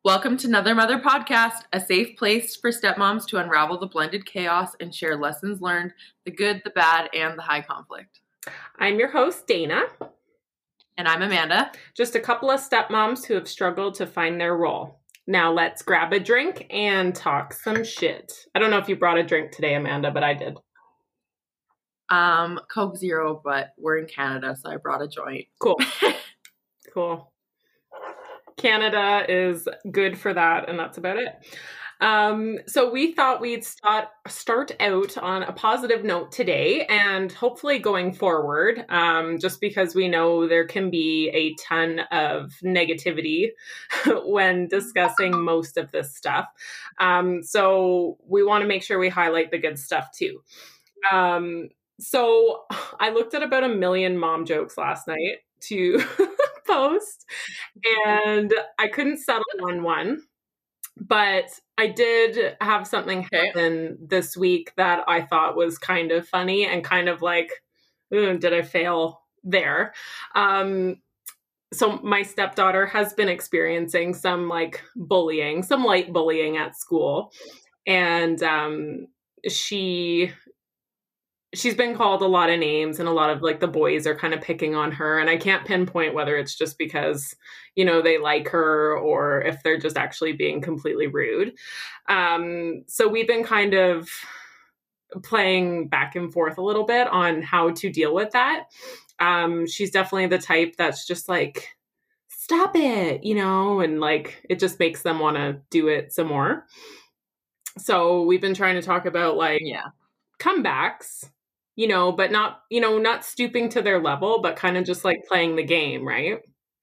Welcome to Another Mother Podcast, a safe place for stepmoms to unravel the blended chaos and share lessons learned, the good, the bad, and the high conflict. I'm your host, Dana. And I'm Amanda. Just a couple of stepmoms who have struggled to find their role. Now let's grab a drink and talk some shit. I don't know if you brought a drink today, Amanda, but I did. Coke Zero, but we're in Canada, so I brought a joint. Cool. Cool. Canada is good for that, and that's about it. So we thought we'd start out on a positive note today, and hopefully going forward, just because we know there can be a ton of negativity when discussing most of this stuff. So we want to make sure we highlight the good stuff too. So I looked at about 1 million mom jokes last night to post, and I couldn't settle on one, but I did have something happen this week that I thought was kind of funny and kind of like, did I fail there? So my stepdaughter has been experiencing some like bullying, some light bullying at school, and she's been called a lot of names, and a lot of like the boys are kind of picking on her. And I can't pinpoint whether it's just because, you know, they like her or if they're just actually being completely rude. So we've been kind of playing back and forth a little bit on how to deal with that. She's definitely the type that's just like, stop it, you know, and like, it just makes them want to do it some more. So we've been trying to talk about like comebacks, you know, but not, you know, not stooping to their level, but kind of just like playing the game, right?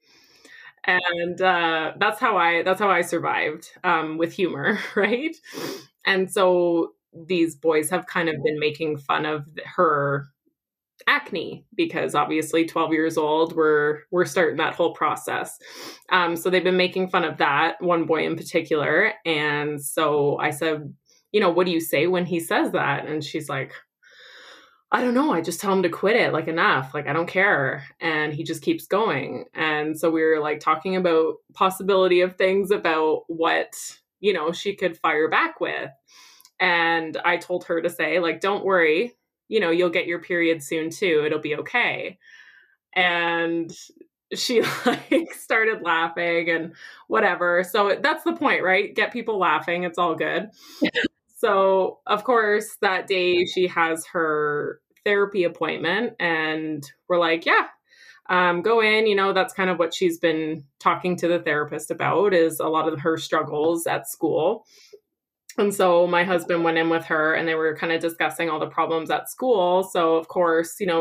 And that's how I survived with humor, right? And so these boys have kind of been making fun of her acne because obviously 12 years old, we're starting that whole process. So they've been making fun of that, one boy in particular. And so I said, you know, what do you say when he says that? And she's like, I don't know. I just tell him to quit it, like enough, like I don't care. And he just keeps going. And so we were like talking about possibility of things about what, you know, she could fire back with. And I told her to say, like, don't worry, you know, you'll get your period soon too. It'll be okay. And she like started laughing and whatever. So that's the point, right? Get people laughing. It's all good. So, of course, that day she has her therapy appointment and we're like, yeah, go in. You know, that's kind of what she's been talking to the therapist about is a lot of her struggles at school. And so my husband went in with her and they were kind of discussing all the problems at school. So, of course, you know,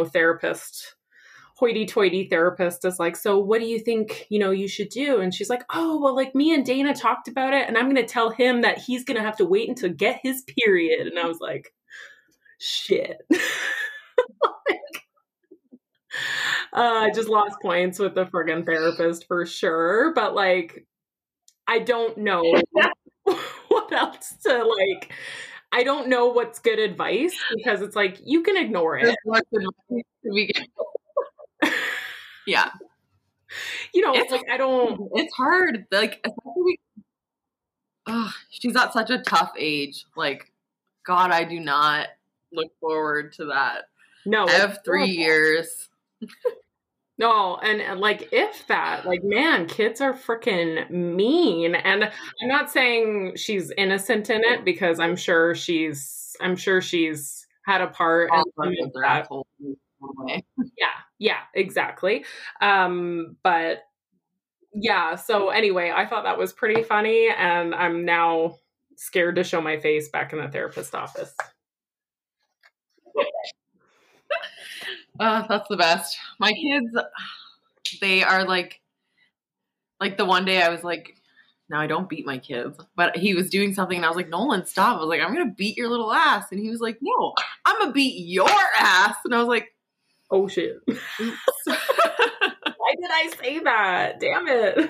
hoity-toity therapist is like, so what do you think, you know, you should do? And she's like, oh, well, like me and Dana talked about it and I'm going to tell him that he's going to have to wait until get his period. And I was like, shit. I just lost points with the friggin' therapist for sure. But like, I don't know what else to like, I don't know what's good advice because it's like, you can ignore it. Yeah. You know, it's like, it's hard. Like, especially, she's at such a tough age. Like, God, I do not look forward to that. No. I have 3 years. No, and like, if that, like, man, kids are freaking mean. And I'm not saying she's innocent in it because I'm sure she's had a part in that. Yeah, exactly. But yeah, so anyway, I thought that was pretty funny and I'm now scared to show my face back in the therapist office. That's the best. My kids, they are like the one day I was like, no, I don't beat my kids. But he was doing something and I was like, Nolan, stop. I was like, I'm going to beat your little ass. And he was like, no, I'm going to beat your ass. And I was like, oh shit. Why did I say that? Damn it.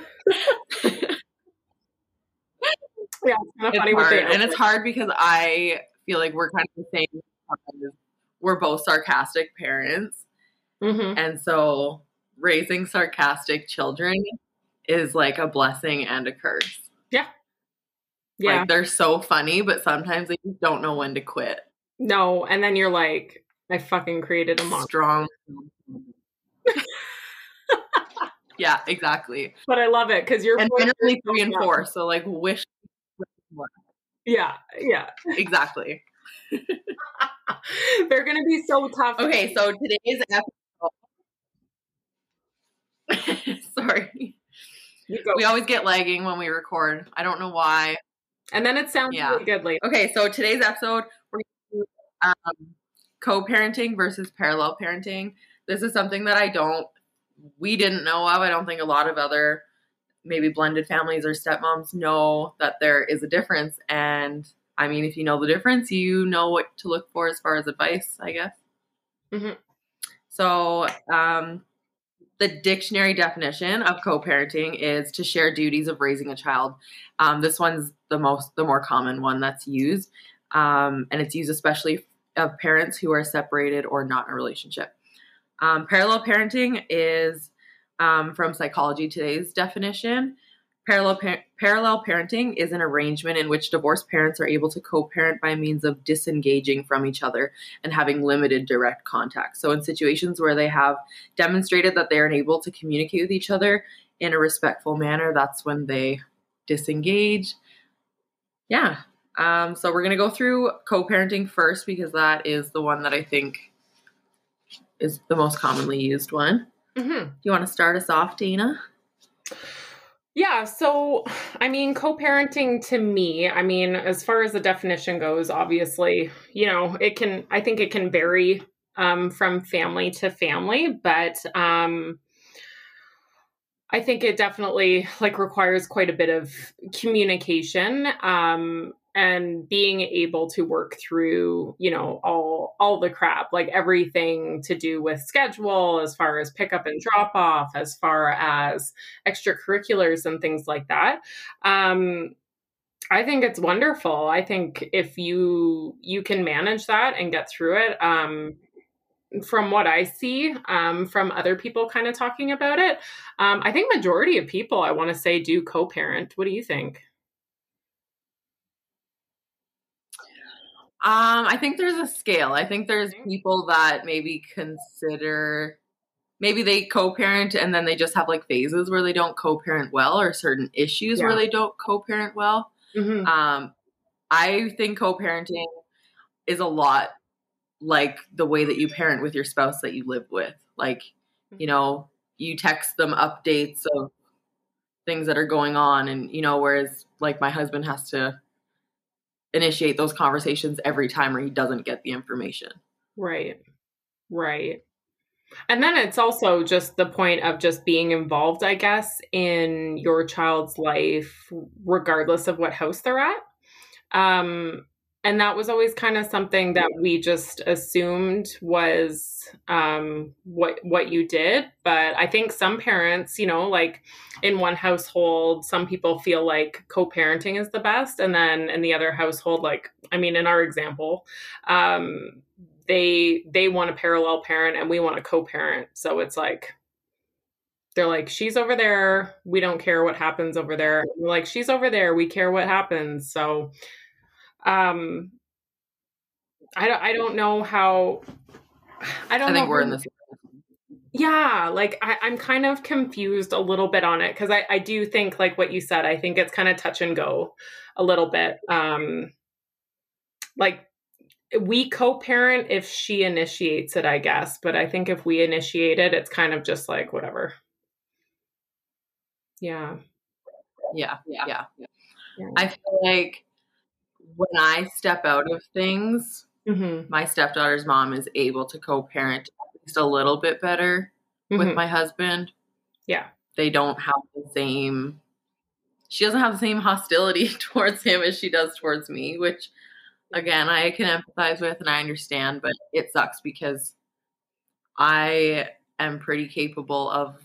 Yeah, it's kind of funny hard. And it's hard because I feel like we're kind of the same. We're both sarcastic parents. Mm-hmm. And so raising sarcastic children is like a blessing and a curse. Yeah. Yeah. Like, they're so funny, but sometimes they just don't know when to quit. No. And then you're like, I fucking created a monster. Strong. Yeah, exactly. But I love it because you're And mine are only 3 and 4, so like wish. Yeah. Yeah. Exactly. They're gonna be so tough. Okay, so today's episode. Sorry. You go. We always get lagging when we record. I don't know why. And then it sounds really good later. Okay, so today's episode, we're going to do co-parenting versus parallel parenting. This is something that we didn't know of. I don't think a lot of other maybe blended families or stepmoms know that there is a difference. And I mean, if you know the difference, you know what to look for as far as advice, I guess. Mm-hmm. So the dictionary definition of co-parenting is to share duties of raising a child. This one's the more common one that's used. And it's used especially of parents who are separated or not in a relationship. Parallel parenting is from Psychology Today's definition. Parallel parenting is an arrangement in which divorced parents are able to co-parent by means of disengaging from each other and having limited direct contact. So in situations where they have demonstrated that they are unable to communicate with each other in a respectful manner, that's when they disengage. Yeah. So we're going to go through co-parenting first because that is the one that I think is the most commonly used one. Mm-hmm. Do you want to start us off, Dana? Yeah, so, I mean, co-parenting to me, I mean, as far as the definition goes, obviously, I think it can vary from family to family, but I think it definitely requires quite a bit of communication and being able to work through, all the crap, everything to do with schedule, as far as pick up and drop off, as far as extracurriculars and things like that. I think it's wonderful. I think if you can manage that and get through it, from what I see from other people kind of talking about it, I think majority of people, I want to say, do co-parent. What do you think? I think there's a scale. I think there's people that maybe they co-parent and then they just have phases where they don't co-parent well, or certain issues where they don't co-parent well. Mm-hmm. I think co-parenting is a lot like the way that you parent with your spouse that you live with. You text them updates of things that are going on, and whereas my husband has to initiate those conversations every time or he doesn't get the information. Right. And then it's also just the point of just being involved, I guess, in your child's life, regardless of what house they're at. And that was always kind of something that we just assumed was what you did. But I think some parents, in one household, some people feel like co-parenting is the best. And then in the other household, in our example, they want to parallel parent and we want to co-parent. So it's they're like, she's over there, we don't care what happens over there. And we're like, she's over there, we care what happens. So I don't know how. I think we're in this. Yeah, I'm kind of confused a little bit on it because I do think what you said. I think it's kind of touch and go a little bit. We co-parent if she initiates it, I guess. But I think if we initiate it, it's kind of just whatever. Yeah. I feel like when I step out of things, mm-hmm. my stepdaughter's mom is able to co-parent at least a little bit better mm-hmm. with my husband. Yeah. They don't have she doesn't have the same hostility towards him as she does towards me, which again, I can empathize with and I understand, but it sucks because I am pretty capable of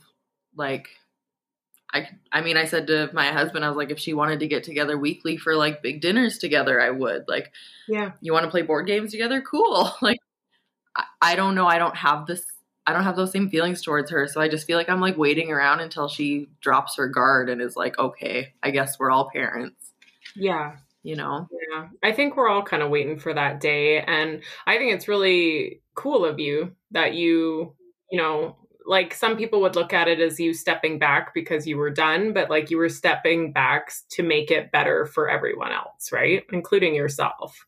I said to my husband, I was like, if she wanted to get together weekly for big dinners together, I would. Yeah. You want to play board games together? Cool. I don't know. I don't have this I don't have those same feelings towards her. So I just feel like I'm like waiting around until she drops her guard and is like, okay, I guess we're all parents, Yeah. you know? Yeah. I think we're all kind of waiting for that day. And I think it's really cool of you that you know, like some people would look at it as you stepping back because you were done, but like you were stepping back to make it better for everyone else, right? Including yourself.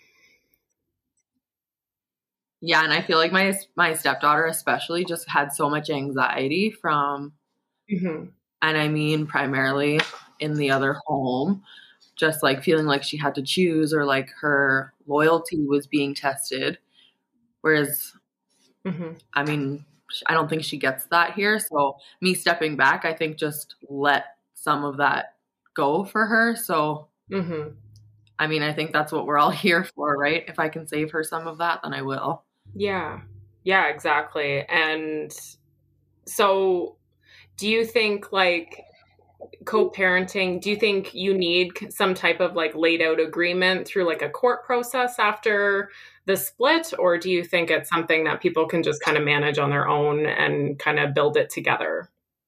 Yeah, and I feel like my stepdaughter especially just had so much anxiety from, Hmm. and I mean primarily in the other home, just like feeling like she had to choose or like her loyalty was being tested. Whereas, Hmm. I mean, I don't think she gets that here. So me stepping back, I think just let some of that go for her. So, Hmm. I mean, I think that's what we're all here for, right? If I can save her some of that, then I will. Yeah. Yeah, exactly. And so do you think like co-parenting, do you think you need some type of like laid out agreement through like a court process after the split, or do you think it's something that people can just kind of manage on their own and kind of build it together?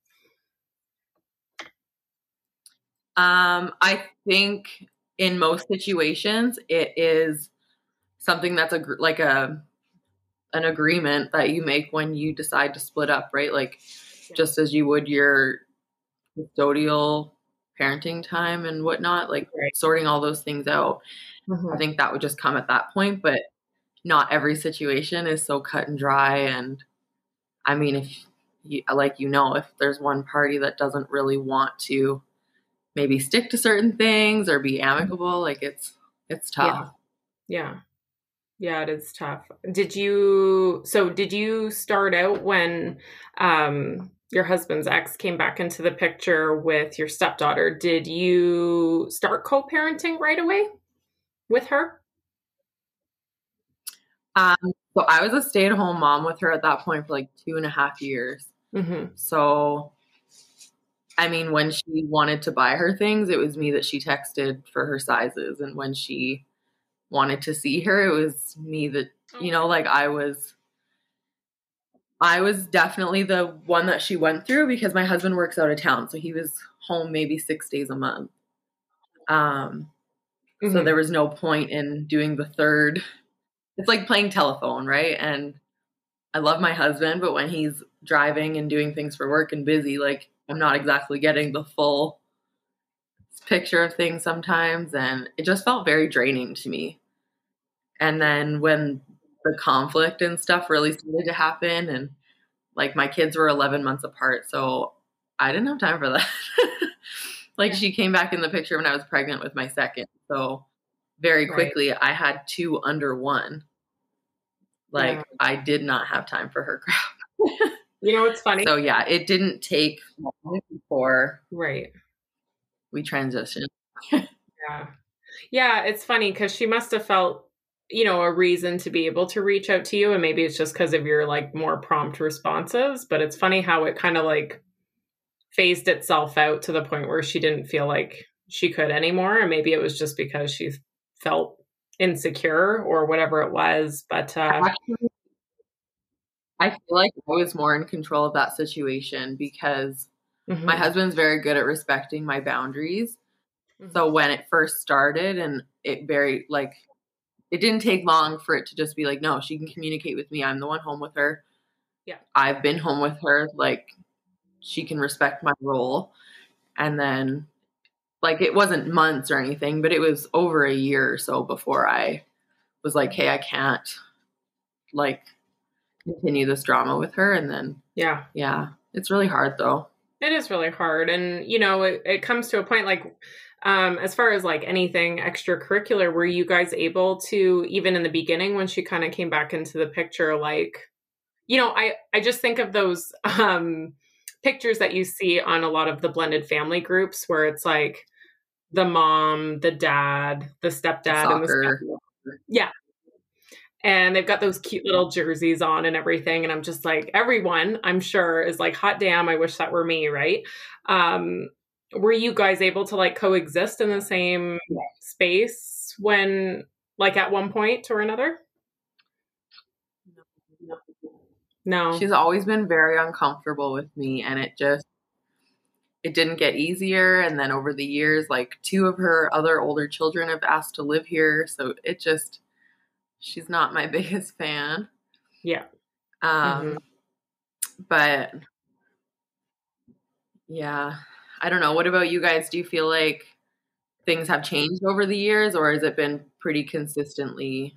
I think in most situations, it is something that's like an agreement that you make when you decide to split up, right? Like just as you would your custodial parenting time and whatnot, like Right. sorting all those things out. I Hmm. think that would just come at that point, but not every situation is so cut and dry. And I mean, if you, like, if there's one party that doesn't really want to maybe stick to certain things or be amicable, like it's Yeah. tough. Yeah. Yeah, it is tough. Did you start out when your husband's ex came back into the picture with your stepdaughter? Did you start co-parenting right away with her? Um, so I was a stay-at-home mom with her at that point for like 2.5 years. Hmm. So I mean, when she wanted to buy her things, it was me that she texted for her sizes. And when she wanted to see her, it was me that, like I was definitely the one that she went through because my husband works out of town. So he was home maybe 6 days a month. Um, so there Hmm. was no point in doing the third. It's like playing telephone, right? And I love my husband, but when he's driving and doing things for work and busy, like I'm not exactly getting the full picture of things sometimes. And it just felt very draining to me. And then when the conflict and stuff really started to happen, and like my kids were 11 months apart, so I didn't have time for that. Like Yeah. she came back in the picture when I was pregnant with my second. So very Right. quickly, I had two under one. Yeah. Like I did not have time for her crap. You know, it's funny. So yeah, it didn't take long before Right. we transitioned. Yeah. Yeah, it's funny because she must have felt, a reason to be able to reach out to you. And maybe it's just because of your like more prompt responses. But it's funny how it kind of like phased itself out to the point where she didn't feel like she could anymore. And maybe it was just because she felt insecure or whatever it was. But Actually, I feel like I was more in control of that situation because my mhm, husband's very good at respecting my boundaries. So mhm, when it first started and it didn't take long for it to just be like, no, she can communicate with me. I'm the one home with her. yeah, I've been home with her. Like she can respect my role. And then like it wasn't months or anything, but it was over a year or so before I was like, hey, I can't like continue this drama with her. And then yeah. yeah, it's really hard though. It is really hard. And, it comes to a point like, as far as like anything extracurricular, were you guys able to, even in the beginning when she kind of came back into the picture, like, I just think of those pictures that you see on a lot of the blended family groups where it's like the mom, the dad, the The stepdad, and the soccer. stepmom. Yeah. And they've got those cute little jerseys on and everything. And I'm just like, everyone, I'm sure, is like, hot damn, I wish that were me, right? Um, were you guys able to like coexist in the same space when, like, at one point or another? No. She's always been very uncomfortable with me, and it didn't get easier. And then over the years, like two of her other older children have asked to live here, so she's not my biggest fan. Yeah. Um, but yeah, I don't know. What about you guys? Do you feel like things have changed over the years, or has it been pretty consistently?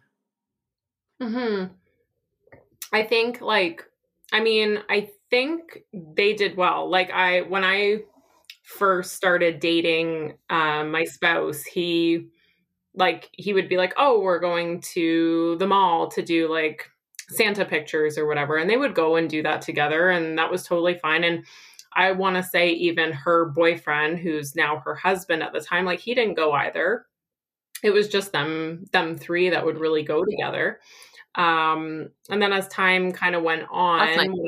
I think I think they did well. Like when I first started dating my spouse, he would be like, "Oh, we're going to the mall to do like Santa pictures or whatever." And they would go and do that together, and that was totally fine. And I want to say even her boyfriend, who's now her husband at the time, like he didn't go either. It was just them three that would really go together. And then as time kind of went on, That's nice.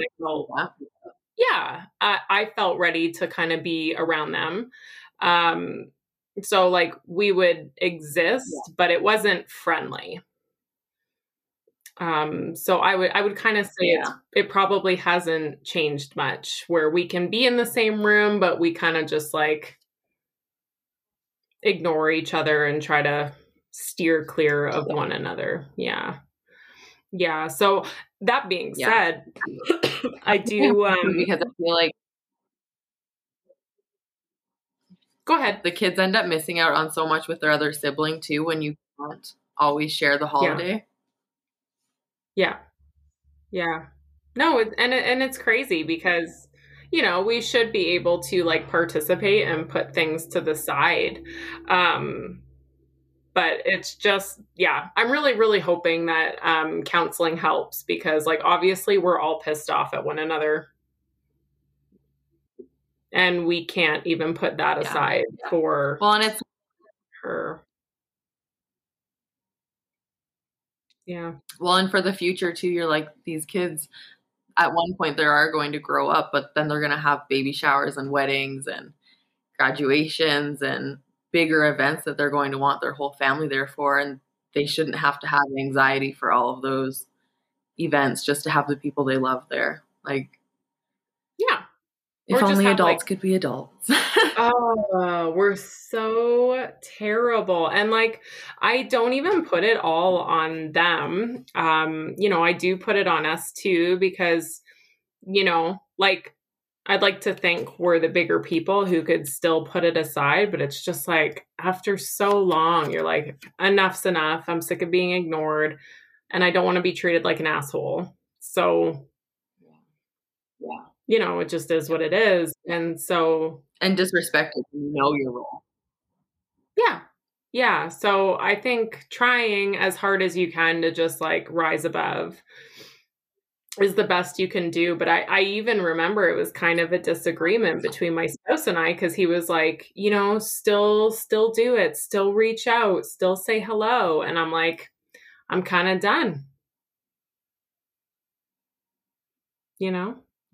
I felt ready to kind of be around them. So like we would exist, but it wasn't friendly. So I would kind of say it probably hasn't changed much, where we can be in the same room, but we kind of just like ignore each other and try to steer clear of one another. Yeah. Yeah. So that being said, I do because I feel like go ahead. The kids end up missing out on so much with their other sibling too when you can't always share the holiday. Yeah. Yeah. No, and it's crazy because we should be able to like participate and put things to the side. But it's just, I'm really, really hoping that counseling helps, because like obviously we're all pissed off at one another. And we can't even put that aside for and it's her. Yeah. Well, and for the future too, you're like, these kids at one point they are going to grow up, but then they're going to have baby showers and weddings and graduations and bigger events that they're going to want their whole family there for. And they shouldn't have to have anxiety for all of those events just to have the people they love there. Like, yeah. If only adults could be adults. Oh, we're so terrible. And like, I don't even put it all on them. I do put it on us too, because, like, I'd like to think we're the bigger people who could still put it aside, but it's just like after so long, you're like, enough's enough. I'm sick of being ignored and I don't want to be treated like an asshole. So it just is what it is. And so. And disrespected, your role. Yeah. Yeah. So I think trying as hard as you can to just like rise above is the best you can do. But I even remember it was kind of a disagreement between my spouse and I, because he was like, still do it, still reach out, still say hello. And I'm like, I'm kind of done. Yeah.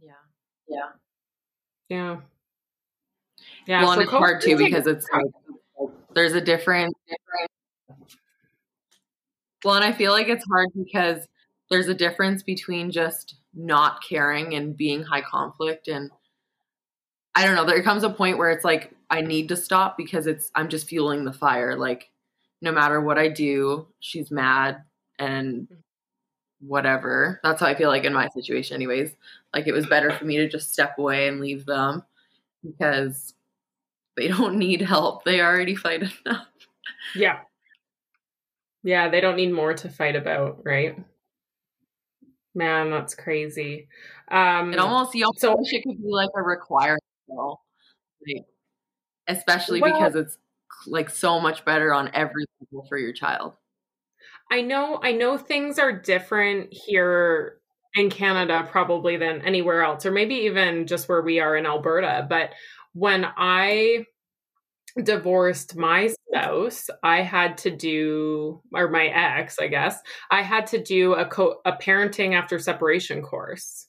Yeah. Well, and it's hard too because it's like there's a different. Well, and I feel like it's hard because there's a difference between just not caring and being high conflict. And I don't know, there comes a point where it's like, I need to stop because I'm just fueling the fire. Like, no matter what I do, she's mad and whatever. That's how I feel like in my situation anyways. Like, it was better for me to just step away and leave them because they don't need help. They already fight enough. Yeah. Yeah, they don't need more to fight about, right? Man, that's crazy. It almost, so wish it could be like a requirement, though. Like, especially because it's like so much better on every level for your child. I know things are different here in Canada probably than anywhere else, or maybe even just where we are in Alberta. But when I divorced my spouse, I had to do, or my ex, I guess, I had to do a parenting after separation course.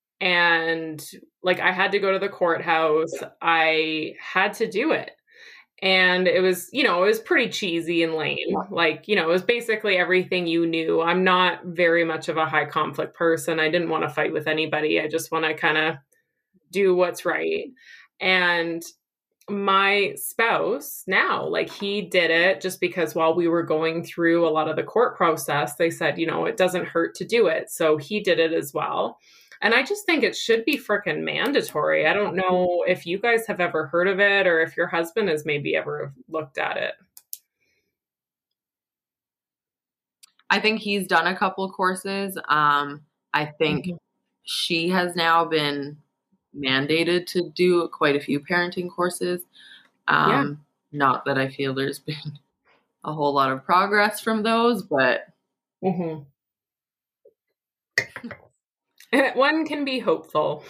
And like, I had to go to the courthouse. I had to do it. And it was, it was pretty cheesy and lame. Like, it was basically everything you knew. I'm not very much of a high conflict person. I didn't want to fight with anybody. I just want to kind of do what's right. And my spouse now, like, he did it just because while we were going through a lot of the court process, they said, it doesn't hurt to do it. So he did it as well. And I just think it should be freaking mandatory. I don't know if you guys have ever heard of it or if your husband has maybe ever looked at it. I think he's done a couple of courses. I think she has now been mandated to do quite a few parenting courses. Not that I feel there's been a whole lot of progress from those, but one can be hopeful.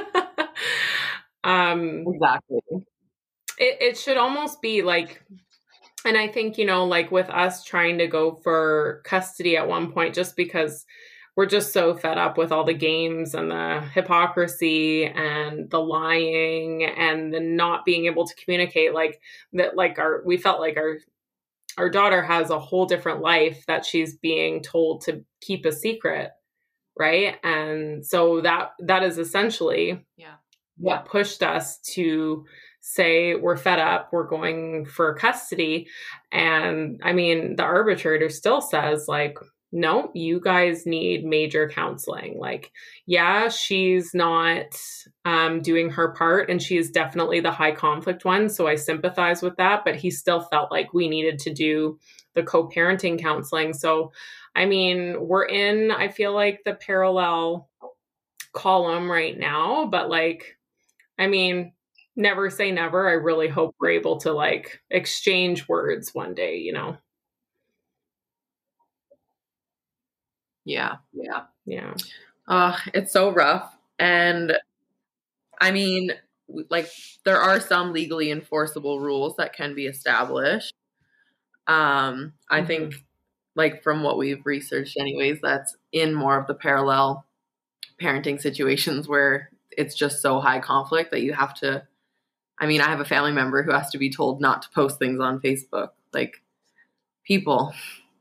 Exactly. It should almost be like, and I think, like with us trying to go for custody at one point, just because we're just so fed up with all the games and the hypocrisy and the lying and the not being able to communicate, like that, like we felt like our daughter has a whole different life that she's being told to keep a secret. Right. And so that is essentially what pushed us to say we're fed up, we're going for custody. And I mean, the arbitrator still says, like, no, you guys need major counseling. Like, yeah, she's not doing her part, and she's definitely the high conflict one. So I sympathize with that, but he still felt like we needed to do the co-parenting counseling. So, I mean, we're in, I feel like, the parallel column right now, but like, I mean, never say never. I really hope we're able to like exchange words one day, Yeah. It's so rough. And I mean, like, there are some legally enforceable rules that can be established. I think, like, from what we've researched anyways, that's in more of the parallel parenting situations where it's just so high conflict that you have to, I mean, I have a family member who has to be told not to post things on Facebook. Like, people,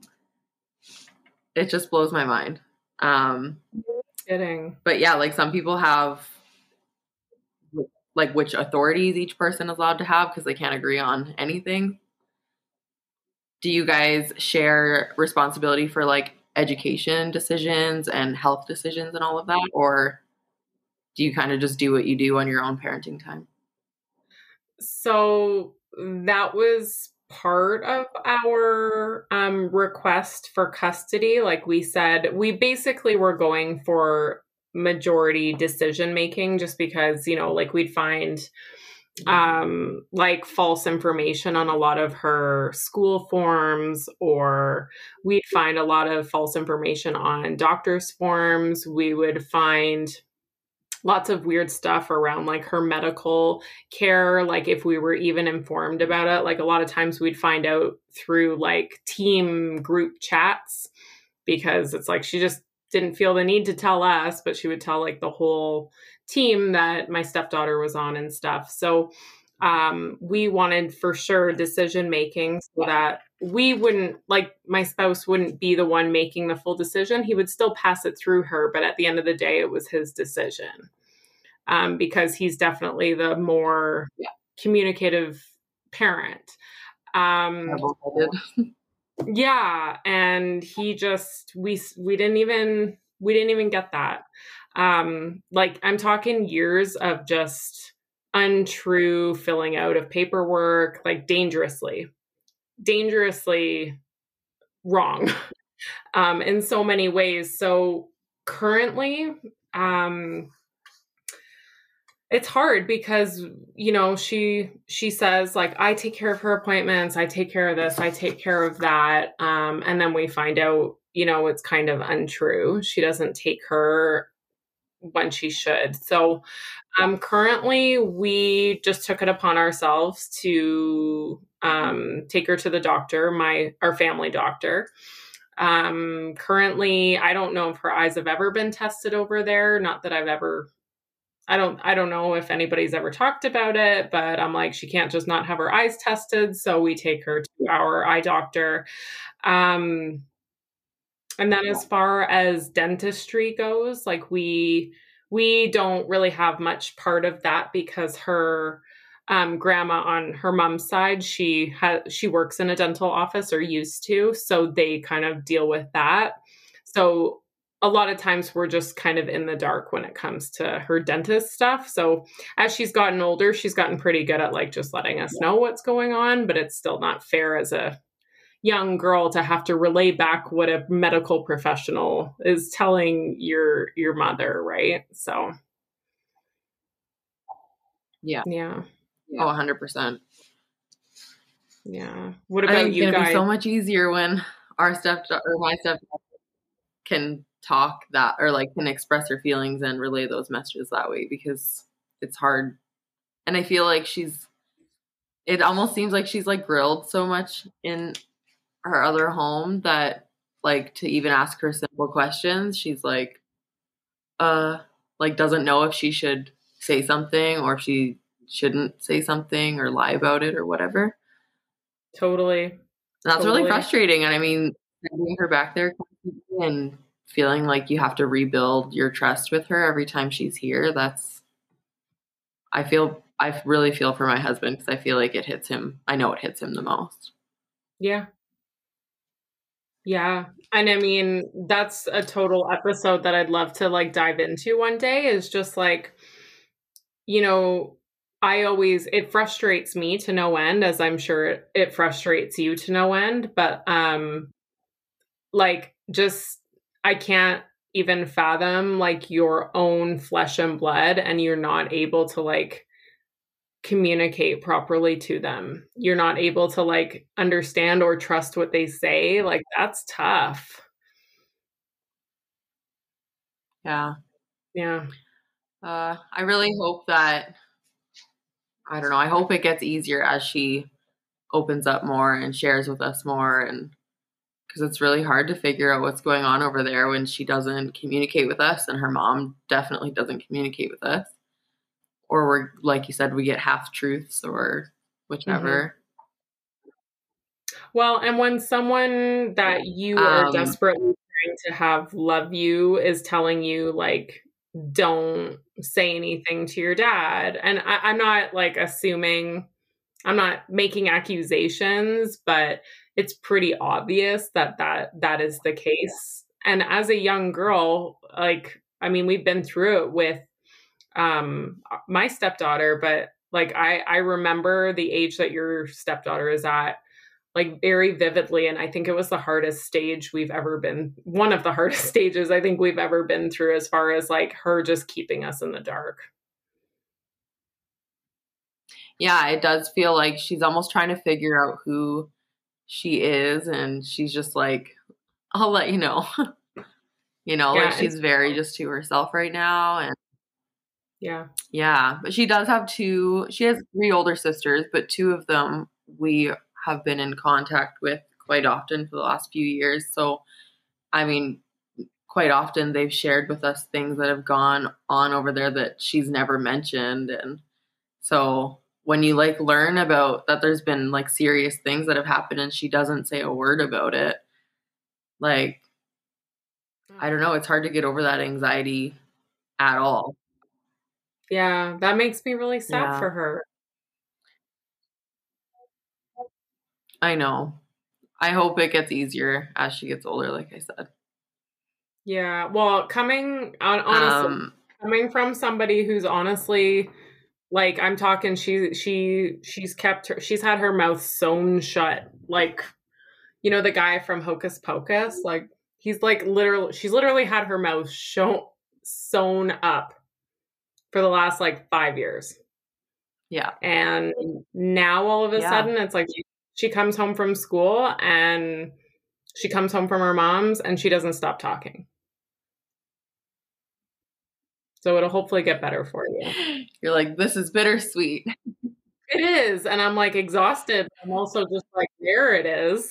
it just blows my mind. Kidding. But yeah, like, some people have like which authorities each person is allowed to have because they can't agree on anything. Do you guys share responsibility for like education decisions and health decisions and all of that? Or do you kind of just do what you do on your own parenting time? So that was part of our request for custody. Like we said, we basically were going for majority decision making just because, like we'd find like false information on a lot of her school forms, or we'd find a lot of false information on doctor's forms. We would find lots of weird stuff around like her medical care, like if we were even informed about it. Like a lot of times we'd find out through like team group chats, because it's like she just didn't feel the need to tell us, but she would tell like the whole team that my stepdaughter was on and stuff. So we wanted for sure decision making so that we wouldn't, like, my spouse wouldn't be the one making the full decision. He would still pass it through her, but at the end of the day, it was his decision. Because he's definitely the more communicative parent. Yeah, and he just we didn't even get that. Like, I'm talking years of just untrue filling out of paperwork, like dangerously wrong in so many ways. So currently, it's hard because, she says like, I take care of her appointments, I take care of this, I take care of that. And then we find out, it's kind of untrue. She doesn't take her when she should. So currently we just took it upon ourselves to take her to the doctor, our family doctor. Currently, I don't know if her eyes have ever been tested over there. Not that I've ever I don't know if anybody's ever talked about it, but I'm like, she can't just not have her eyes tested. So we take her to our eye doctor. Um, and then as far as dentistry goes, like we don't really have much part of that because her grandma on her mom's side, she works in a dental office or used to, so they kind of deal with that. So a lot of times we're just kind of in the dark when it comes to her dentist stuff. So as she's gotten older, she's gotten pretty good at like just letting us know what's going on, but it's still not fair as a young girl to have to relay back what a medical professional is telling your mother, right? So Yeah. yeah. Oh, 100%. Yeah. What I about think it's you gonna be guys? so much easier when our stepdaughter or my stepdaughter can talk that or like can express her feelings and relay those messages that way because it's hard. And I feel like it almost seems like she's like grilled so much in her other home that like to even ask her simple questions, she's uh like doesn't know if she should say something or if she shouldn't say something or lie about it or whatever. Totally. And that's really Totally. frustrating. And I mean, sending her back there and feeling like you have to rebuild your trust with her every time she's here, I really feel for my husband because I feel like it hits him. I know it hits him the most. Yeah. Yeah. And I mean, that's a total episode that I'd love to like dive into one day is just like, you know, it frustrates me to no end, as I'm sure it frustrates you to no end, but like just I can't even fathom like your own flesh and blood and you're not able to like communicate properly to them. You're not able to like understand or trust what they say. Like that's tough. Yeah. Yeah. I really hope that, I don't know, I hope it gets easier as she opens up more and shares with us more. And because it's really hard to figure out what's going on over there when she doesn't communicate with us and her mom definitely doesn't communicate with us. Or we're, like you said, we get half truths or Mhm. whichever. Well, and when someone that you are Um, desperately trying to have love you is telling you like don't say anything to your dad, and I'm not like assuming, I'm not making accusations, but it's pretty obvious that that is the case. And as a young girl, like I mean, we've been through it with my stepdaughter, but like I remember the age that your stepdaughter is at like very vividly, and I think it was the hardest stage we've ever been, one of the hardest stages I think we've ever been through as far as like her just keeping us in the dark. yeah, it does feel like she's almost trying to figure out who she is. And she's just like, I'll let you know. Like Yeah, it's she's very just to herself right now. And yeah. yeah, but she has three older sisters, but two of them we have been in contact with quite often for the last few years. So, I mean, quite often they've shared with us things that have gone on over there that she's never mentioned. And so when you like learn about that there's been like serious things that have happened and she doesn't say a word about it, like, I don't know, it's hard to get over that anxiety at all. Yeah, that makes me really sad Yeah, for her. I know. I hope it gets easier as she gets older, like I said. Yeah, well, honestly, Um, coming from somebody who's honestly like I'm talking, she's had her mouth sewn shut, like you know the guy from Hocus Pocus, like he's like literally, she's literally had her mouth sewn up for the last like 5 years, yeah, and now all of a yeah, sudden it's like she comes home from school and she comes home from her mom's and she doesn't stop talking. So it'll hopefully get better for you. you're like, this is bittersweet. It is. And I'm like exhausted. I'm also just like, there it is.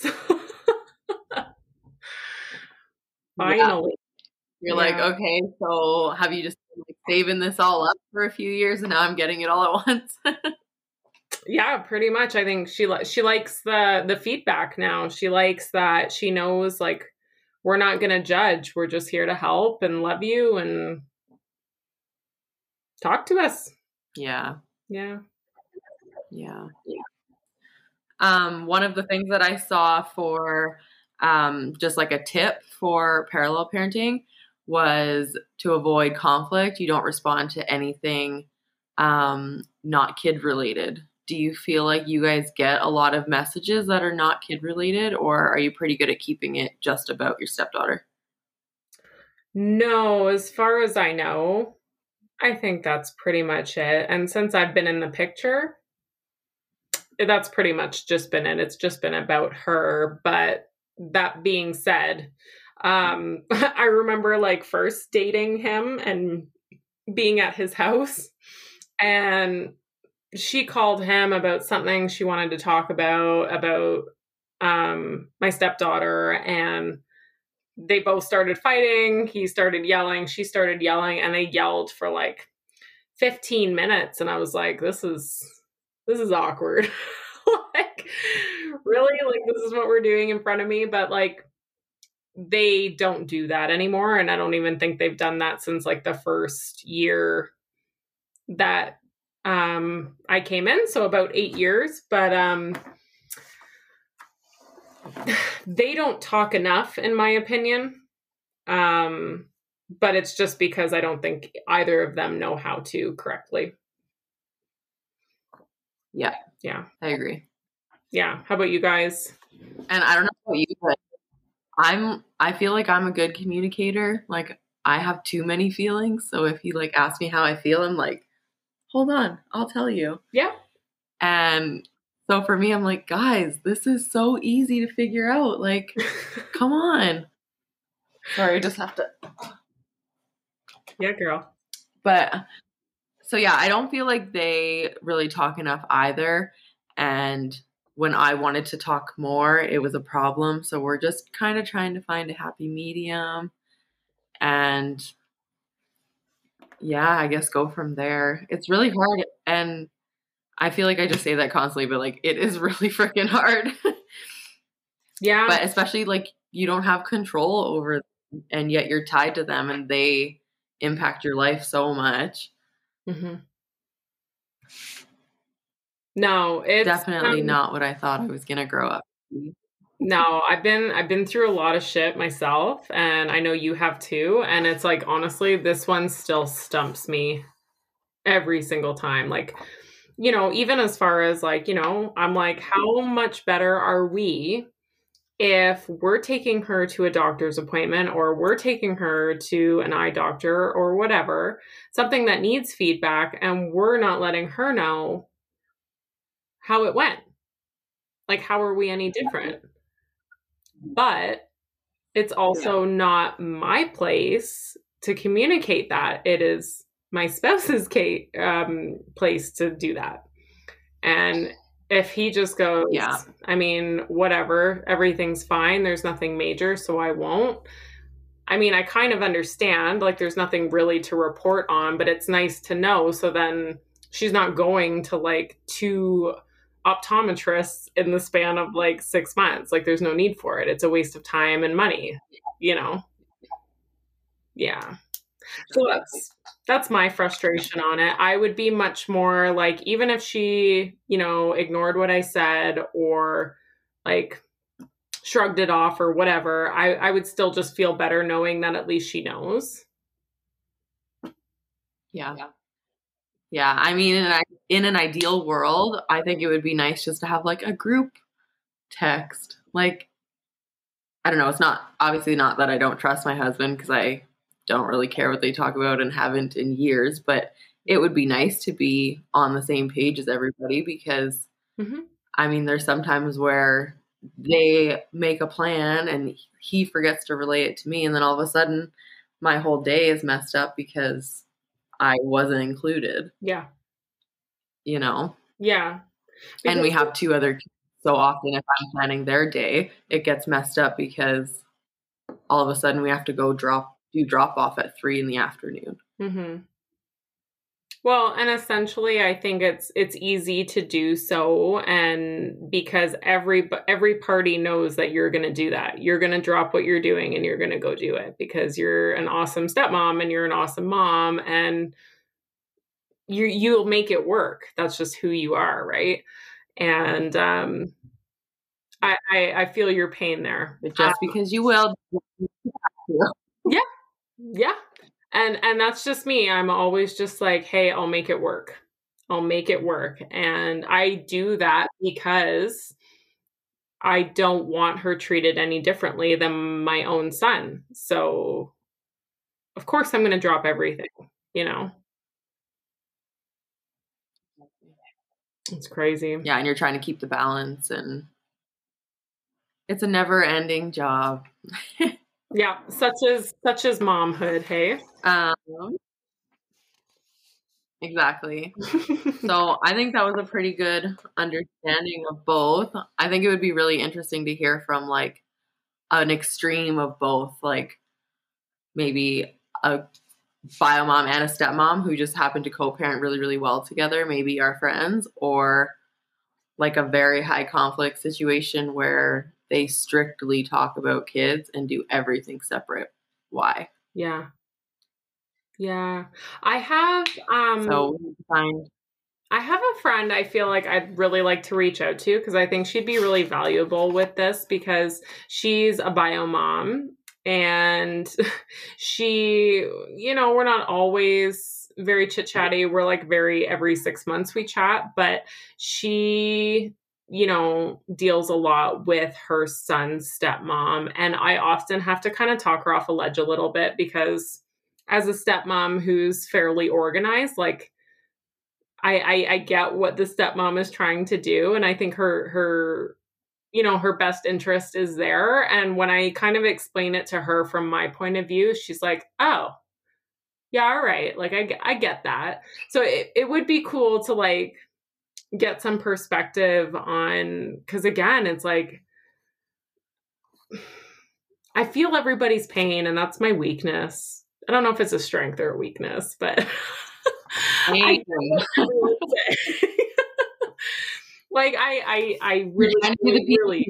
Yeah, Finally. you're like, Yeah. okay, so have you just been, like saving this all up for a few years and now I'm getting it all at once. Yeah, pretty much. I think she likes the feedback now. She likes that she knows like we're not going to judge. We're just here to help and love you and talk to us. Yeah. Yeah. Yeah. One of the things that I saw for just like a tip for parallel parenting was to avoid conflict. You don't respond to anything not kid related. Do you feel like you guys get a lot of messages that are not kid related, or are you pretty good at keeping it just about your stepdaughter? No, as far as I know, I think that's pretty much it. And since I've been in the picture, that's pretty much just been it. It's just been about her. But that being said, I remember like first dating him and being at his house, and she called him about something she wanted to talk about my stepdaughter, and they both started fighting. He started yelling, she started yelling, and they yelled for like 15 minutes. And I was like, this is awkward. Like, really? Like, this is what we're doing in front of me? But like, they don't do that anymore. And I don't even think they've done that since like the first year that I came in. So about 8 years. But they don't talk enough, in my opinion. But it's just because I don't think either of them know how to correctly. Yeah. Yeah. I agree. Yeah. How about you guys? And I don't know about you, but I feel like I'm a good communicator. Like I have too many feelings. So if he like asks me how I feel, I'm like, hold on, I'll tell you. Yeah. And so for me, I'm like, guys, this is so easy to figure out. Like, come on. Sorry, I just have to. Yeah, girl. But so yeah, I don't feel like they really talk enough either. And when I wanted to talk more, it was a problem. So we're just kind of trying to find a happy medium. And yeah, I guess go from there. It's really hard. And I feel like I just say that constantly, but like it is really freaking hard. Yeah. But especially like you don't have control over them, and yet you're tied to them and they impact your life so much. Mm-hmm. No, it's definitely not what I thought I was going to grow up. No, I've been through a lot of shit myself, and I know you have too. And it's like, honestly, this one still stumps me every single time. Like, you know, even as far as like, you know, I'm like, how much better are we if we're taking her to a doctor's appointment, or we're taking her to an eye doctor or whatever, something that needs feedback, and we're not letting her know how it went? Like, how are we any different? But it's also not my place to communicate that. It is my spouse's place to do that. And if he just goes, I mean, whatever, everything's fine, there's nothing major, so I won't. I mean, I kind of understand, like, there's nothing really to report on, but it's nice to know. So then she's not going to like 2 optometrists in the span of like 6 months. Like, there's no need for it. It's a waste of time and money, you know? Yeah. So that's my frustration on it. I would be much more like, even if she, you know, ignored what I said or like shrugged it off or whatever, I would still just feel better knowing that at least she knows. Yeah. I mean, in an ideal world, I think it would be nice just to have like a group text. Like, I don't know. It's not obviously not that I don't trust my husband, because I don't really care what they talk about and haven't in years, but it would be nice to be on the same page as everybody, because I mean, there's sometimes where they make a plan and he forgets to relay it to me, and then all of a sudden my whole day is messed up because I wasn't included. Yeah. You know? Yeah. And we have 2 other kids. So often if I'm planning their day, it gets messed up because all of a sudden we have to go do drop off at 3 in the afternoon. Well, and essentially I think it's easy to do so, and because every party knows that you're going to do that. You're going to drop what you're doing and you're going to go do it because you're an awesome stepmom and you're an awesome mom, and you'll make it work. That's just who you are, right? And I feel your pain there. But just because you will. Yeah. Yeah. And that's just me. I'm always just like, hey, I'll make it work. I'll make it work. And I do that because I don't want her treated any differently than my own son. So of course I'm going to drop everything, you know. It's crazy. Yeah, and you're trying to keep the balance, and it's a never-ending job. Yeah, such as momhood, hey? Exactly. So I think that was a pretty good understanding of both. I think it would be really interesting to hear from like an extreme of both, like maybe a bio mom and a stepmom who just happen to co-parent really, really well together, maybe our friends, or like a very high conflict situation where they strictly talk about kids and do everything separate. Why? Yeah. Yeah. I have So we need to find. I have a friend I feel like I'd really like to reach out to because I think she'd be really valuable with this because she's a bio mom and she, you know, we're not always very chit-chatty. We're like every 6 months we chat, but she, you know, deals a lot with her son's stepmom. And I often have to kind of talk her off a ledge a little bit because as a stepmom who's fairly organized, like, I get what the stepmom is trying to do, and I think her you know, her best interest is there. And when I kind of explain it to her from my point of view, she's like, "Oh, yeah, all right. Like I get that." So it would be cool to like get some perspective on, because again, it's like I feel everybody's pain, and that's my weakness. I don't know if it's a strength or a weakness, but I like I really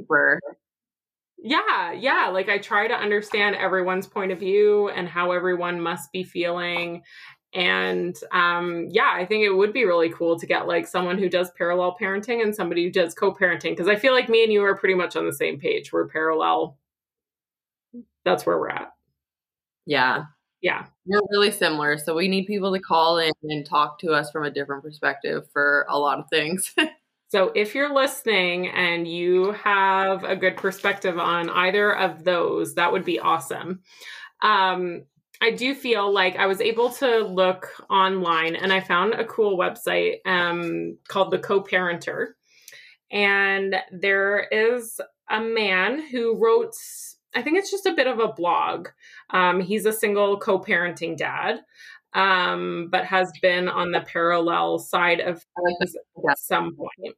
yeah, like I try to understand everyone's point of view and how everyone must be feeling. And yeah, I think it would be really cool to get like someone who does parallel parenting and somebody who does co-parenting, because I feel like me and you are pretty much on the same page. We're parallel. That's where we're at. Yeah. We're really similar. So we need people to call in and talk to us from a different perspective for a lot of things. So if you're listening and you have a good perspective on either of those, that would be awesome. I do feel like I was able to look online and I found a cool website called The Co-Parenter. And there is a man who wrote, I think it's just a bit of a blog. He's a single co-parenting dad, but has been on the parallel side of things at some point.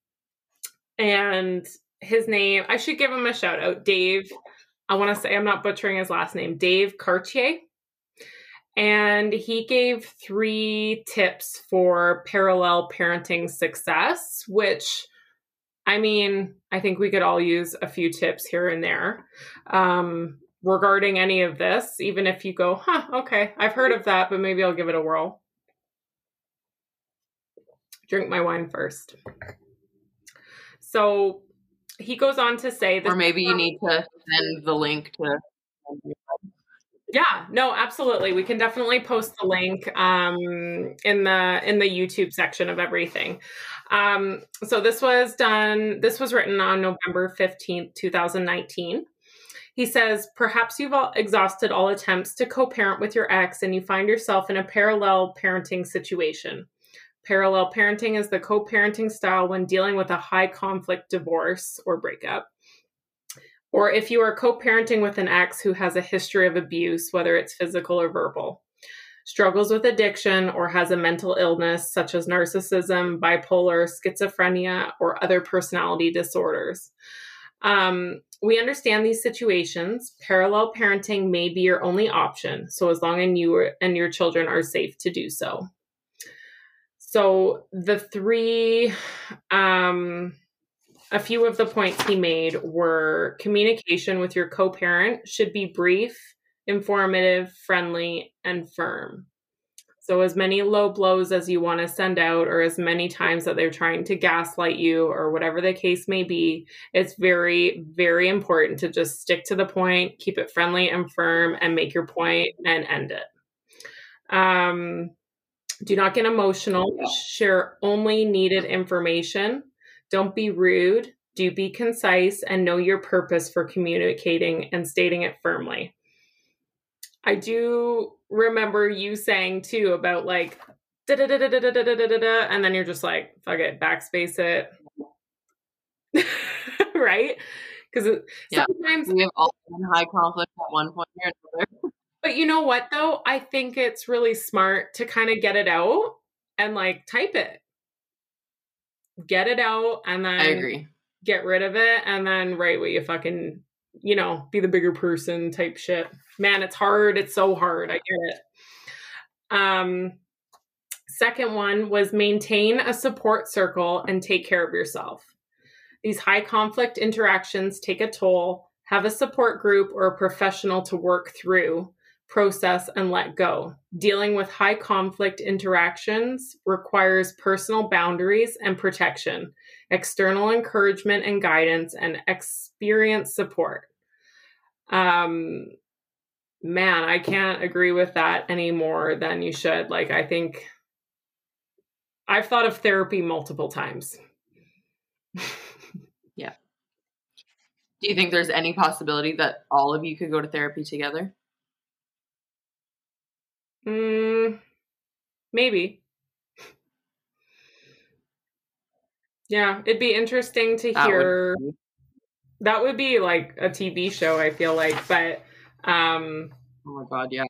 And his name, I should give him a shout out, Dave. I want to say, I'm not butchering his last name, Dave Cartier. And he gave 3 tips for parallel parenting success, which, I mean, I think we could all use a few tips here and there regarding any of this, even if you go, okay, I've heard of that, but maybe I'll give it a whirl. Drink my wine first. So he goes on to say that, or maybe you need to send the link to. Yeah, no, absolutely. We can definitely post the link in the YouTube section of everything. So this was written on November 15th, 2019. He says, perhaps you've exhausted all attempts to co-parent with your ex and you find yourself in a parallel parenting situation. Parallel parenting is the co-parenting style when dealing with a high conflict divorce or breakup. Or if you are co-parenting with an ex who has a history of abuse, whether it's physical or verbal, struggles with addiction, or has a mental illness such as narcissism, bipolar, schizophrenia, or other personality disorders. We understand these situations. Parallel parenting may be your only option, so as long as you and your children are safe to do so. So the three, a few of the points he made were communication with your co-parent should be brief, informative, friendly, and firm. So as many low blows as you want to send out, or as many times that they're trying to gaslight you, or whatever the case may be, it's very, very important to just stick to the point, keep it friendly and firm, and make your point and end it. Do not get emotional. Share only needed information. Don't be rude. Do be concise and know your purpose for communicating and stating it firmly. I do remember you saying too about like da-da-da-da-da-da-da-da-da, and then you're just like, fuck it, backspace it. Right? Because sometimes we have all been in high conflict at one point or another. But you know what though? I think it's really smart to kind of get it out and like type it. Get it out and then I agree. Get rid of it and then write what you fucking, you know, be the bigger person type shit. Man, it's hard. It's so hard. I get it. Second one was maintain a support circle and take care of yourself. These high conflict interactions take a toll. Have a support group or a professional to work through, process, and let go. Dealing with high conflict interactions requires personal boundaries and protection, external encouragement and guidance, and experienced support. Man, I can't agree with that any more than you should. Like, I think I've thought of therapy multiple times. Yeah. Do you think there's any possibility that all of you could go to therapy together? Maybe. Yeah, it'd be interesting to hear. That would be like a TV show, I feel like, but oh my god, yeah.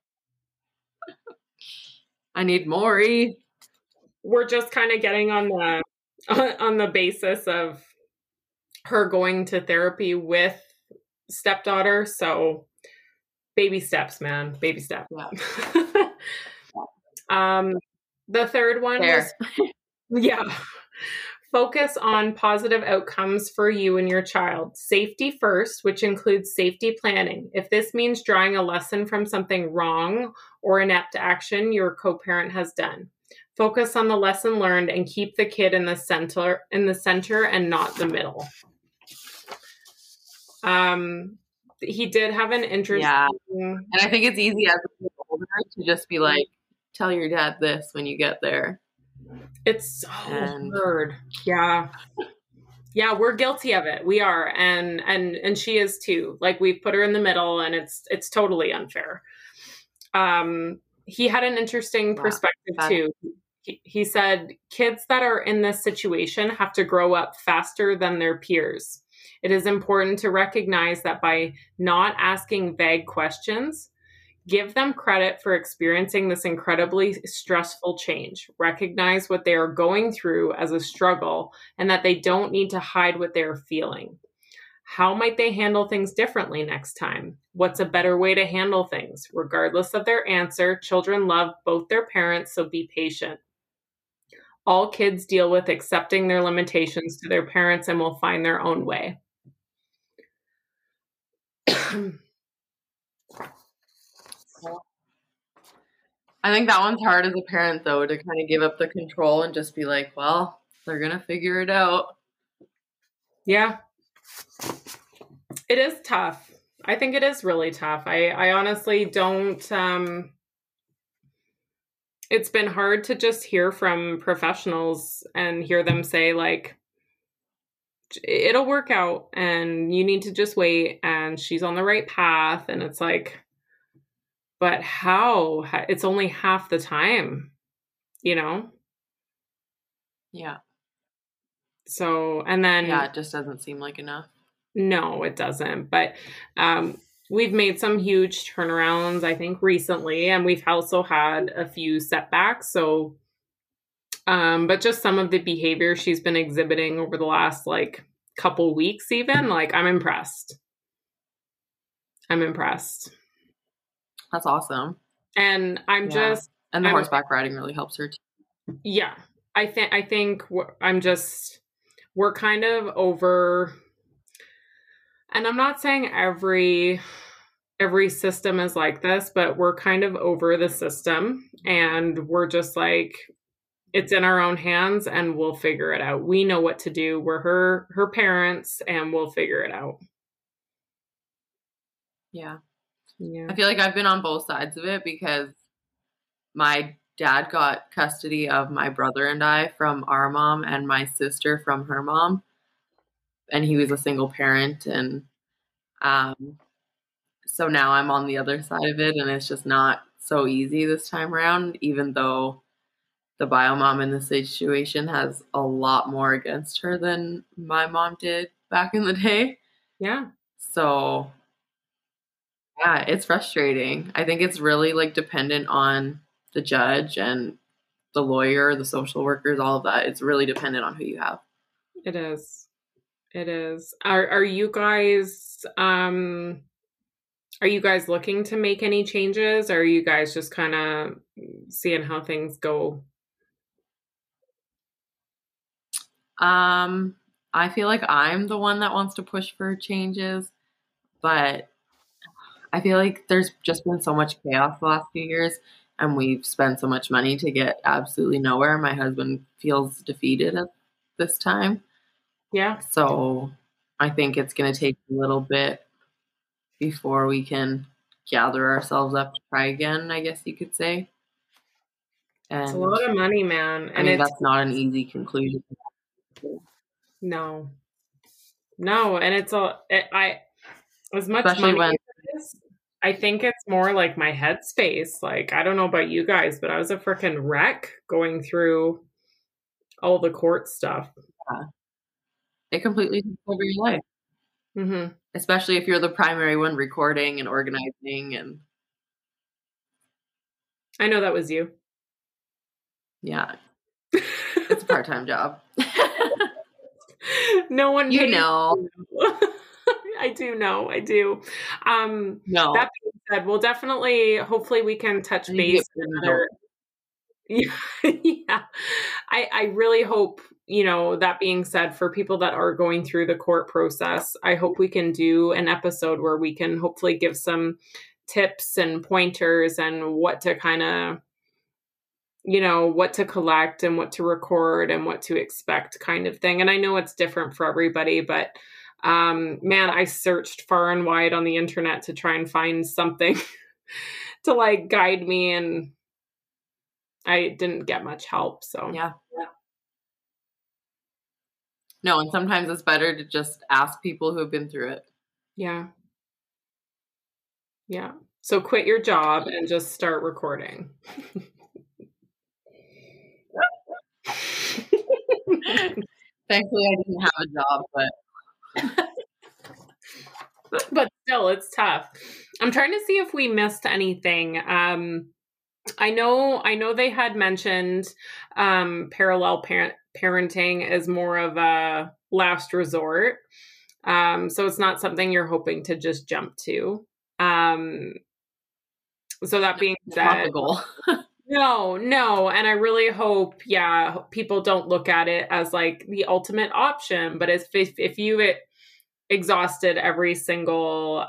I need Maury. We're just kind of getting on the basis of her going to therapy with stepdaughter, so baby steps, man. Baby steps. Yeah. The third one was focus on positive outcomes for you and your child. Safety first, which includes safety planning. If this means drawing a lesson from something wrong or inept action your co-parent has done. Focus on the lesson learned and keep the kid in the center and not the middle. He did have an interesting... Yeah. And I think it's easy as a kid older to just be like, tell your dad this when you get there. It's so hard. Yeah. Yeah, we're guilty of it. We are. And she is too. Like, we've put her in the middle and it's totally unfair. He had an interesting perspective too. He said, kids that are in this situation have to grow up faster than their peers. It is important to recognize that by not asking vague questions, give them credit for experiencing this incredibly stressful change. Recognize what they are going through as a struggle and that they don't need to hide what they're feeling. How might they handle things differently next time? What's a better way to handle things? Regardless of their answer, children love both their parents, so be patient. All kids deal with accepting their limitations to their parents and will find their own way. I think that one's hard as a parent, though, to kind of give up the control and just be like, well, they're going to figure it out. Yeah. It is tough. I think it is really tough. I honestly don't... it's been hard to just hear from professionals and hear them say, like, it'll work out and you need to just wait and she's on the right path. And it's like, but how? It's only half the time, you know? Yeah. So, and then... yeah, it just doesn't seem like enough. No, it doesn't. But we've made some huge turnarounds, I think, recently, and we've also had a few setbacks. So, but just some of the behavior she's been exhibiting over the last, like, couple weeks even, like, I'm impressed. That's awesome. And I'm just... And the horseback riding really helps her too. Yeah. we're kind of over, and I'm not saying every system is like this, but we're kind of over the system, and we're just like, it's in our own hands and we'll figure it out. We know what to do. We're her parents, and we'll figure it out. Yeah. Yeah. I feel like I've been on both sides of it because my dad got custody of my brother and I from our mom and my sister from her mom. And he was a single parent. And so now I'm on the other side of it, and it's just not so easy this time around, even though the bio mom in this situation has a lot more against her than my mom did back in the day. Yeah. So yeah, it's frustrating. I think it's really like dependent on the judge and the lawyer, the social workers, all of that. It's really dependent on who you have. It is. It is. Are you guys looking to make any changes, or are you guys just kind of seeing how things go? I feel like I'm the one that wants to push for changes, but I feel like there's just been so much chaos the last few years, and we've spent so much money to get absolutely nowhere. My husband feels defeated at this time. Yeah. So I think it's going to take a little bit before we can gather ourselves up to try again, I guess you could say. And it's a lot of money, man. I mean, that's not an easy conclusion. No, and it's as much Especially money when as it is, I think it's more like my headspace. Like, I don't know about you guys, but I was a freaking wreck going through all the court stuff. Yeah. It completely takes over your life. Mm-hmm. Especially if you're the primary one recording and organizing. And I know that was you. Yeah. It's a part-time job. No one you know. I do know. I do. No. That being said, we'll definitely, hopefully we can touch base together. Yeah. I really hope, that being said, for people that are going through the court process, I hope we can do an episode where we can hopefully give some tips and pointers and what to kind of, what to collect and what to record and what to expect kind of thing. And I know it's different for everybody, but man, I searched far and wide on the internet to try and find something to like guide me, and I didn't get much help. So yeah. No, and sometimes it's better to just ask people who have been through it. Yeah. Yeah. So quit your job and just start recording. Thankfully, I didn't have a job, but still, it's tough. I'm trying to see if we missed anything. I know they had mentioned parallel parenting as more of a last resort. So it's not something you're hoping to just jump to. So that being said, no. And I really hope, people don't look at it as like the ultimate option, but if you exhausted every single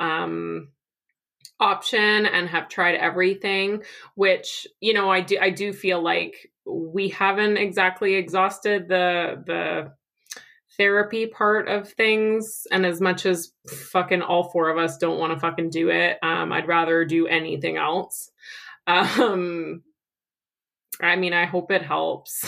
option and have tried everything, which, I do feel like we haven't exactly exhausted the therapy part of things. And as much as fucking all four of us don't want to fucking do it, I'd rather do anything else. I mean, I hope it helps.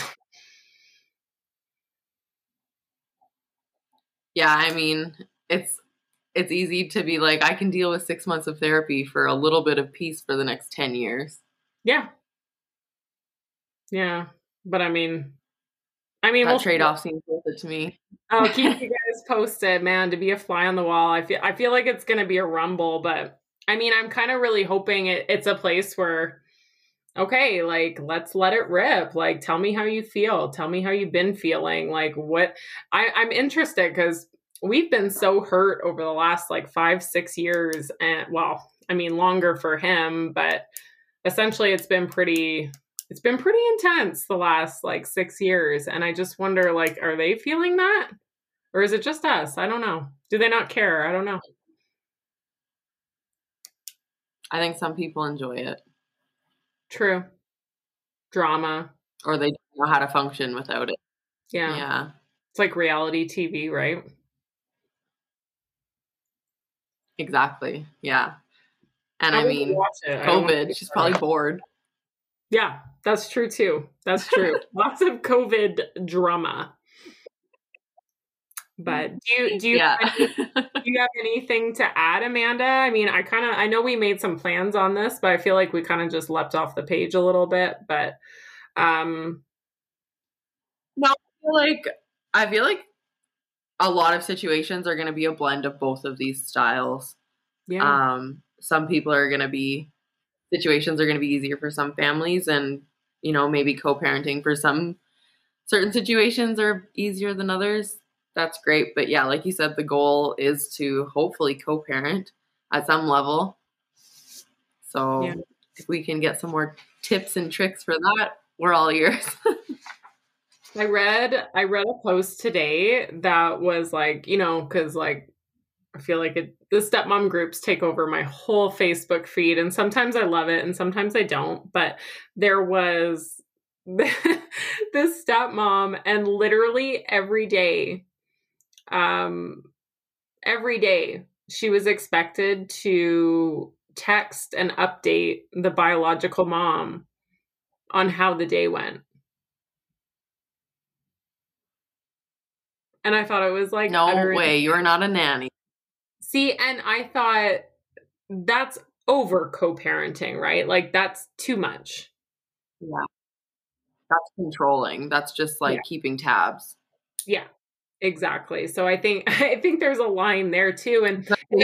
Yeah, I mean, it's easy to be like, I can deal with 6 months of therapy for a little bit of peace for the next 10 years. Yeah. Yeah. But I mean, that trade-off seems worth it to me. I'll keep you guys posted, man, to be a fly on the wall. I feel like it's going to be a rumble, but I mean, I'm kind of really hoping it's a place where, okay, like, let's let it rip. Like, tell me how you feel. Tell me how you've been feeling. Like, what I'm interested, because we've been so hurt over the last like 5-6 years. And well, I mean, longer for him, but essentially it's been pretty it's been pretty intense the last like 6 years. And I just wonder, like, are they feeling that? Or is it just us? I don't know. Do they not care? I don't know. I think some people enjoy it. True. Drama. Or they don't know how to function without it. Yeah. Yeah. It's like reality TV, right? Exactly. Yeah. And I I would mean, watch it. I don't want COVID, to she's probably bored. Yeah, that's true too. That's true. Lots of COVID drama. But do you Yeah. do you have anything to add, Amanda? I mean, I know we made some plans on this, but I feel like we kind of just leapt off the page a little bit. But No, I feel like a lot of situations are going to be a blend of both of these styles. yeah. Some people are going to be situations are going to be easier for some families, and maybe co-parenting for some certain situations are easier than others. That's great, but yeah, like you said, the goal is to hopefully co-parent at some level. So Yeah. if we can get some more tips and tricks for that, we're all ears. I read a post today that was like, because like I feel like the stepmom groups take over my whole Facebook feed, and sometimes I love it and sometimes I don't. But there was this stepmom, and literally every day she was expected to text and update the biological mom on how the day went. And I thought it was like, No way, you're not a nanny. See, and I thought that's over co-parenting, right? Like that's too much. Yeah. That's controlling. That's just like keeping tabs. Yeah, exactly. So I think there's a line there too. And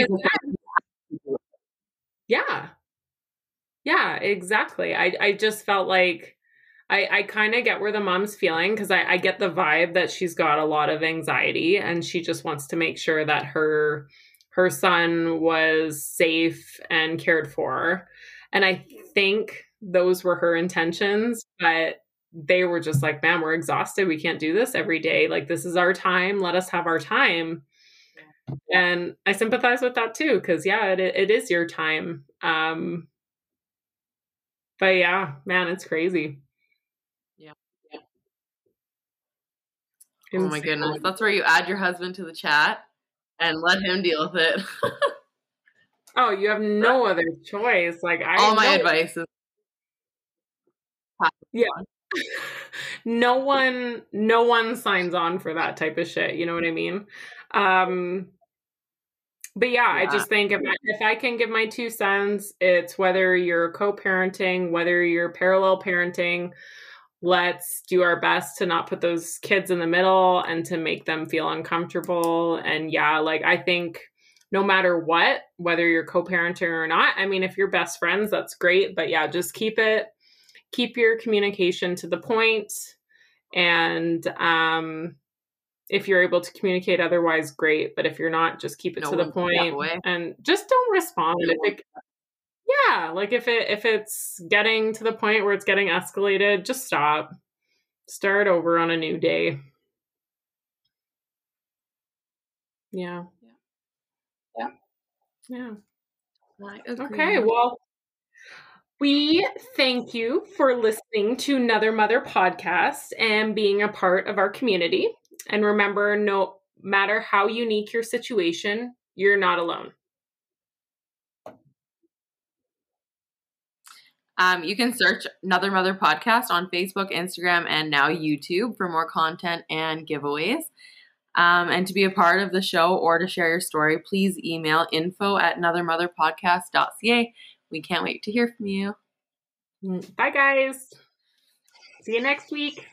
yeah, exactly. I just felt like I kind of get where the mom's feeling, because I get the vibe that she's got a lot of anxiety and she just wants to make sure that her son was safe and cared for. And I think those were her intentions, but they were just like, man, we're exhausted. We can't do this every day. Like, this is our time. Let us have our time. And I sympathize with that too, because yeah, it is your time. But yeah, man, it's crazy. Yeah. Insane. Oh my goodness. That's where you add your husband to the chat and let him deal with it. Oh, you have no other choice. Like all my advice is yeah. No one signs on for that type of shit. You know what I mean? But yeah, I just think if I can give my 2 cents, it's whether you're co-parenting, whether you're parallel parenting, let's do our best to not put those kids in the middle and to make them feel uncomfortable. And yeah, like I think no matter what, whether you're co-parenting or not, I mean, if you're best friends, that's great. But yeah, just keep your communication to the point. And if you're able to communicate otherwise, great. But if you're not, just keep it to the point and just don't respond. If it's getting to the point where it's getting escalated, just stop. Start over on a new day. Yeah. Okay, well, we thank you for listening to Another Mother podcast and being a part of our community. And remember, no matter how unique your situation, you're not alone. You can search Another Mother podcast on Facebook, Instagram, and now YouTube for more content and giveaways. And to be a part of the show or to share your story, please email info@anothermotherpodcast.ca. We can't wait to hear from you. Bye, guys. See you next week.